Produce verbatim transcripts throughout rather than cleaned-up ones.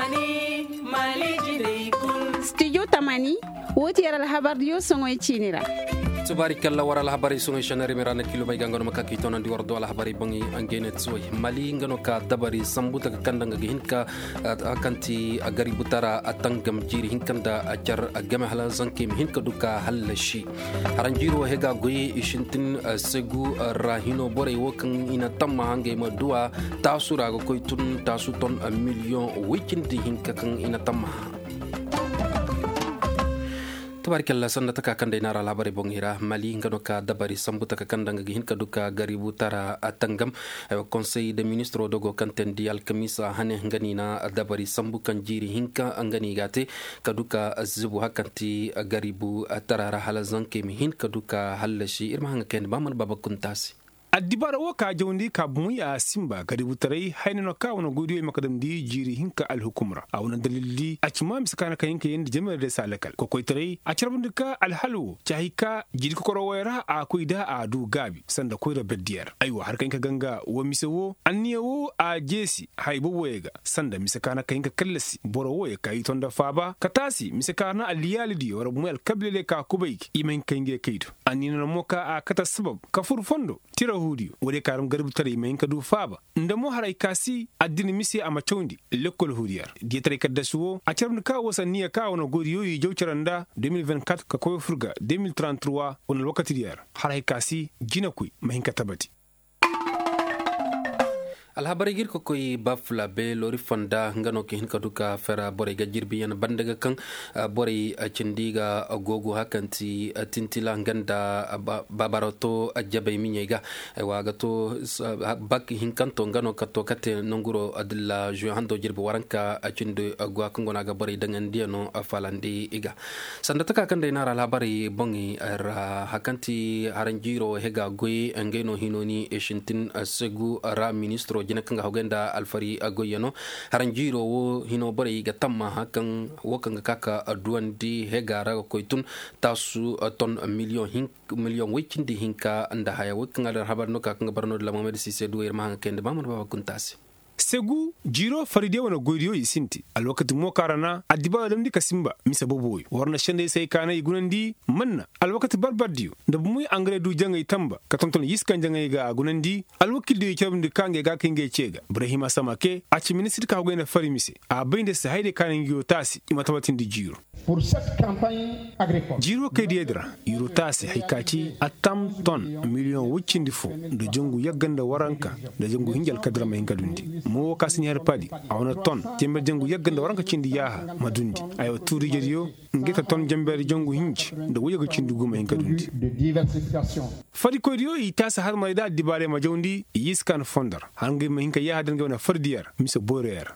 tamani mali jine kun studio tamani woti yara habar yo songoy chinira tubarikalla wara la habari sungai shanari mirana kilo bay gangano makaki tonan di wardo la habari bangi angene tsoy mali ngano ka dabari sambuta ka kandanga hinka akanti agari butara atangam jiri hinkanda ajar agama hala zanki hinka duka halashi haranjiro hega goyi ishintin segu rahino bore wokan ina tamma hange madua tasura go koitun tasuton a million weekindi hinka kan ina tamma tabarikalla sanda taka kanda inara labari bongira mali ngano ka dabari sambuta ka kanda ngi hinka duka garibu tara atangam conseil de ministre dogo kantendi alkamisa hane ngani na dabari sambu kan jiri hinka angani gate kaduka zubu hakanti garibu tara hala zanke mi hinka duka halashi irma hanga ken bamal baba kuntasi addibara wo ka jawndi ka bumuya simba kadi butarai haynano ka wono godiyo makadam di jiri hinka al hukumra awna dalilli acima miskana ka hinka yendi jemel de salakal ko koy tarai a charbundika al halu chahika jiri ko koro wayra a koyda a du gabi sanda koyra beddiyar aywa har kanka ganga wo misewo anniyewo a jesi haybo woyega sanda miskana ka hinka kallasi boro woye kay tonda faba katasi miskana al yalidi wara bumel kablele ka kubayki imen kange kaydo annina moka a kata sabab ka furfondo tira hudiyo wode karam garbu tare men kadu faba ndamo haray kasi addini misi ama chawndi lekkol hudiyar di tare kadda suwo a charnu ka wasanniya ka wono godiyo yi jawcaranda deux mille vingt-quatre ka koy furga deux mille trente-trois wono wakati diyar haray kasi jina kuy mahin katabati alhabari gir ko koy bafla be lori fonda ngano ke hinka duka fera bore ga jirbi yana bandaga kan bore cindiga gogo hakanti tintila nganda babarato ajabe minyega waga to bak hinkanto ngano kato kate nonguro adilla jo hando jirbi waranka cinde gwa kangona ga bore dangan diano falandi iga sanda taka kan dai nara labari bongi ra hakanti haranjiro hega goy ngeno hinoni eshintin segu ra ministro jina kanga hogenda alfari agoyano haranjiro wo hino bari ga tamma hakan wakanga kaka aduandi hegara koitun tasu ton million hin million wikindi hinka anda haya wakanga dar habar no kanga barno la Mohamed Cissé duwer ma kende mamon baba kuntasi segu jiro faride wana godiyo isinti alwakati mo karana adiba dam di kasimba misa boboy warna shende sai kana igunandi manna alwakati barbardiyo da muy angre du jangay tamba ka tonton yiskan jangay ga gunandi alwakil di kebndi kange ga kinge cega ibrahima samake a ci ministre ka goyna farimise a binde sa hayde kanin giyo tasi imatabatin di jiro pour cette campagne agricole jiro ke diedra yuro tasi haikaci atam ton million wuccindi fo do jongu yagganda waranka da jongu hinjal kadra may ngadundi mo kasini har padi awna ton tembe jengu yagganda waranka cindi yaha madundi ayo turi jediyo ngeta ton jambere jongu hinji da wuyago cindi guma en kadundi de diversification fadi ko diyo itasa har mayda dibare ma jawndi yiskan fondar hangi ma hinka yaha dan gawna fardiyar misa boreer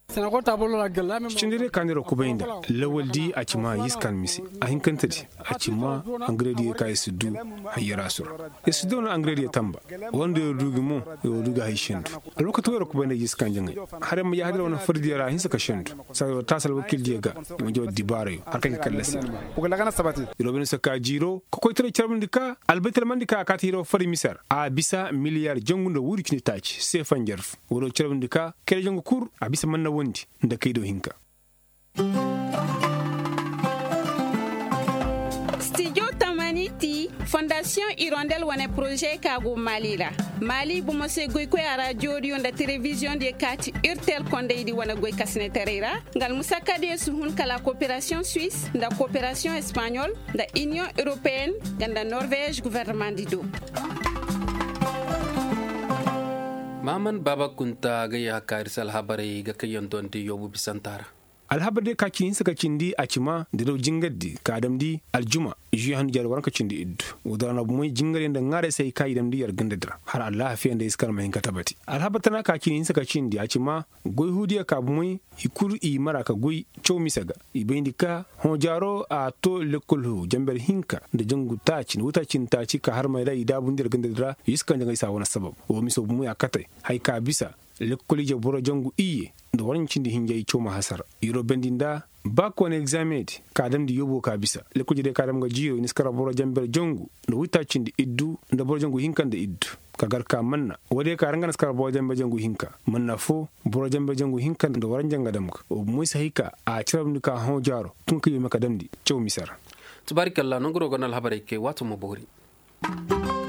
cindire kaniro kubayinda lawaldi acima yiskan misi a hinkantadi acima angredi kay sudu hayira sur sudu no angredi tamba wonde dugi mo yo duga hay shendu alwakati wero kubayinda yiskan jangay hare ma yaha dan fardiyara hinsa ka shendu sa tasal wakil diega mo jodi dibare har kay kallasi ugala kana sabati robin sa ka jiro ko koy tere charbindika albetel mandika katiro fari misar a bisa miliyar jangundo wuri kini taci sefan jarf woro charbindika kere jangu kur a bisa manna wondi nda kaydo hinka studio tamaniti fondation irondel wane projet kago malira mali bumose goy ko ara radio nda television de kati irtel konde di wana goy kasne terera ngal musakade suhun kala coopération suisse nda coopération espagnole nda union européenne ganda norvège gouvernement dido maman baba kunta ga ya karisal habari ga kayon donti yobu bisantara alhabade ka kin saka cindi a cima da do jingaddi ka damdi aljuma ji han jar waranka cindi iddu udana bu moy jingare da ngare sai kai damdi yar gandadra har Allah fi anda iskar mai katabati alhabatana ka kin saka cindi a cima goy hudiya ka bu moy ikur i maraka goy chowmisaga ibindika ho jaro a to lekolhu jamber hinka da jangu tacin wutacin taci ka har mai da ida bundir gandadra iskan janga isa wana sabab o miso bu moy akatai hay ka bisa lekkoli je boro jangu iye da warancin da hinjai coma hasar iro bendinda ba ko ne examen kadam di yobo ka bisa le kuje de kadam ga jiyo ni skara boro jamber jongu no wita cindi iddu nda boro jongu hinkan de iddu kagar ka manna wode ka rangana skara boro jamber jongu hinka manna fo boro jamber jongu hinkan ndo waran janga dam ko o musa hika a ciram ka hon jaro tun kiyo maka damdi cew misara tubarikalla non goro gonal habare ke wato mo bori